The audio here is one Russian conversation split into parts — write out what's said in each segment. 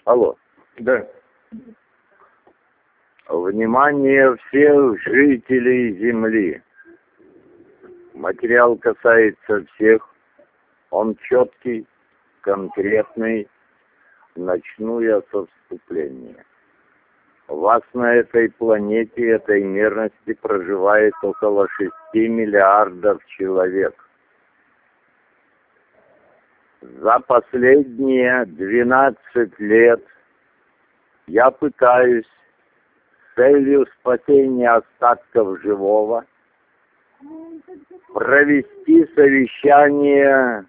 Алло. Да. Внимание всех жителей Земли. Материал касается всех. Он четкий, конкретный. Начну я со вступления. Вас на этой планете, этой мирности проживает около 6 миллиардов человек. За последние 12 лет я пытаюсь с целью спасения остатков живого провести совещание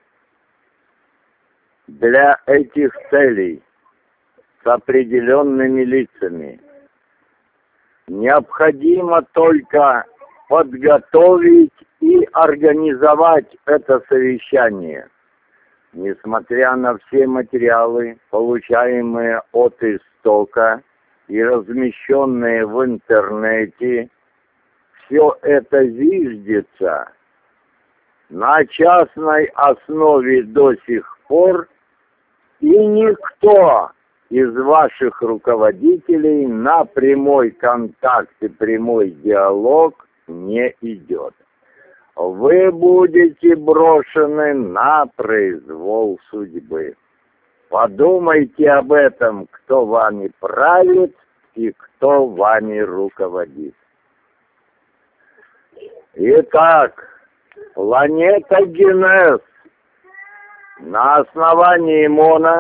для этих целей с определенными лицами. Необходимо только подготовить и организовать это совещание. Несмотря на все материалы, получаемые от истока и размещенные в интернете, все это зиждется на частной основе до сих пор, и никто из ваших руководителей на прямой контакт и прямой диалог не идет. Вы будете брошены на произвол судьбы. Подумайте об этом, кто вами правит и кто вами руководит. Итак, планета Генес на основании Мона,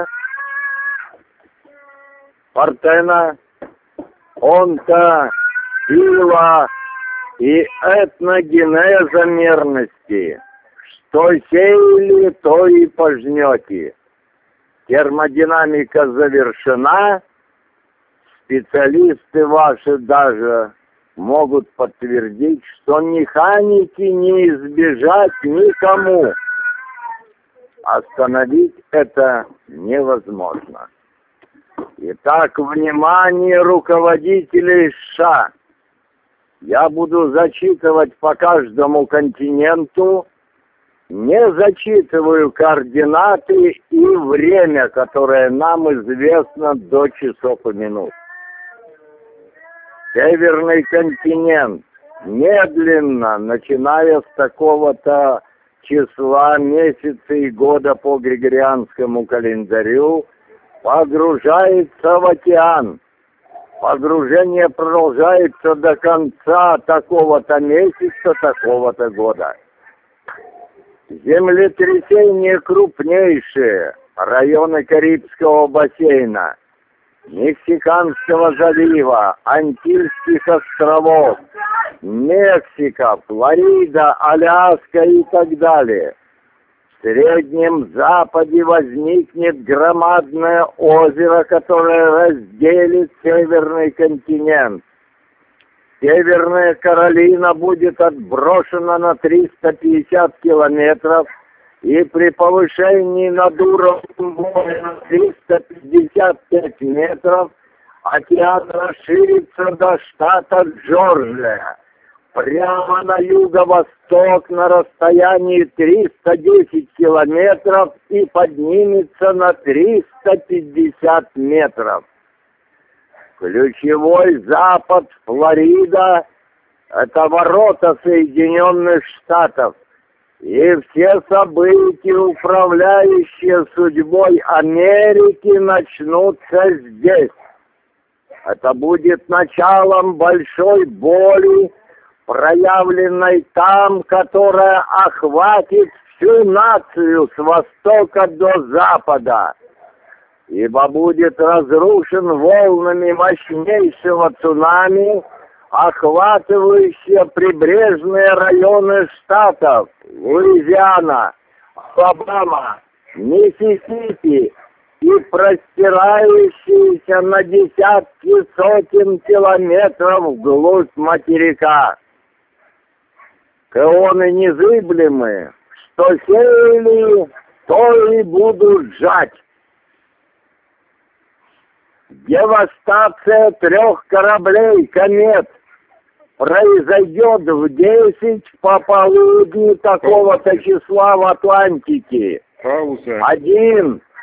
Партена, Онта, Пила и этногенеза мерности. Что сеяли, то и пожнете. Термодинамика завершена. Специалисты ваши даже могут подтвердить, что механики не избежать никому. Остановить это невозможно. Итак, внимание руководителей США. Я буду зачитывать по каждому континенту, не зачитываю координаты и время, которое нам известно до часов и минут. Северный континент медленно, начиная с такого-то числа, месяца и года по григорианскому календарю, погружается в океан. Погружение продолжается до конца такого-то месяца, такого-то года. Землетрясения крупнейшие, районы Карибского бассейна, Мексиканского залива, Антильских островов, Мексика, Флорида, Аляска и так далее. В Среднем Западе возникнет громадное озеро, которое разделит Северный континент. Северная Каролина будет отброшена на 350 километров, и при повышении над уровнем моря на 355 метров океан расширится до штата Джорджия. Прямо на юго-восток на расстоянии 310 километров и поднимется на 350 метров. Ключевой запад Флорида – это ворота Соединенных Штатов. И все события, управляющие судьбой Америки, начнутся здесь. Это будет началом большой боли, проявленной там, которая охватит всю нацию с востока до запада, ибо будет разрушен волнами мощнейшего цунами, охватывающие прибрежные районы штатов Луизиана, Алабама, Миссисипи и простирающиеся на десятки сотен километров вглубь материка. Эоны незыблемы, что сеяли, то и будут жать. Девастация 3 кораблей «Комет» произойдет в 10 пополудни такого-то числа в Атлантике. Пауза. Один